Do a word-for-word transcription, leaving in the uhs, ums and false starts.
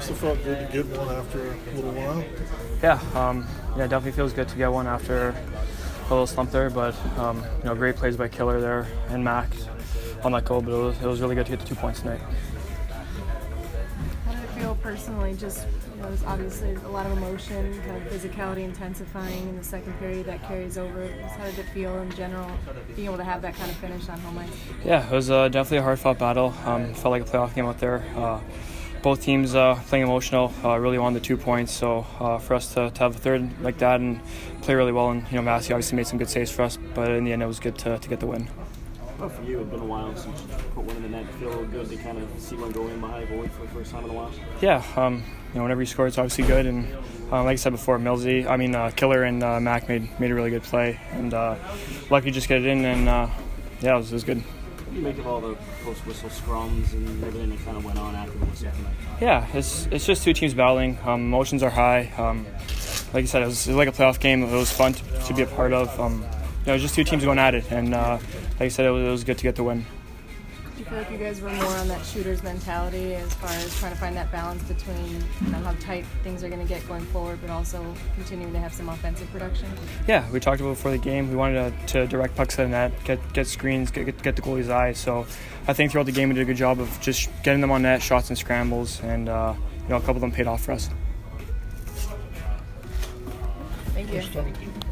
Must have felt good to get one after a little while. Yeah, um, yeah, it definitely feels good to get one after a little slump there. But um, you know, great plays by Killer there and Mac on that goal. But it was, it was really good to get the two points tonight. How did it feel personally? Just you know, there's obviously a lot of emotion, kind of physicality intensifying in the second period that carries over. Just how did it feel in general, being able to have that kind of finish on home ice? Yeah, it was uh, definitely a hard-fought battle. Um, felt like a playoff game out there. Uh, both teams uh, playing emotional, uh, really wanted the two points. So uh, for us to, to have a third like that and play really well, and you know, Massey obviously made some good saves for us, but in the end, it was good to, to get the win. Well, for you, it's been a while since you put one in the net. Feel good to kind of see one go in behind a goalie for the first time in a while? Yeah, um, you know, whenever you score, it's obviously good. And uh, like I said before, Millsy, I mean, uh, Killer and uh, Mac made made a really good play, and uh, lucky to just get it in. And uh, yeah, it was, it was good. What do you make of all the post-whistle scrums and everything that kind of went on after the whistle tonight? Yeah, it's it's just two teams battling. Um, emotions are high. Um, like I said, it was, it was like a playoff game. It was fun to, to be a part of. Um, you know, just two teams going at it, and uh, like I said, it was, it was good to get the win. Do you feel like you guys were more on that shooter's mentality as far as trying to find that balance between you know, how tight things are going to get going forward, but also continuing to have some offensive production? Yeah, we talked about before the game. We wanted to, to direct pucks to the net, get get screens, get get the goalie's eye. So I think throughout the game we did a good job of just getting them on net, shots and scrambles, and uh, you know, a couple of them paid off for us. Thank you.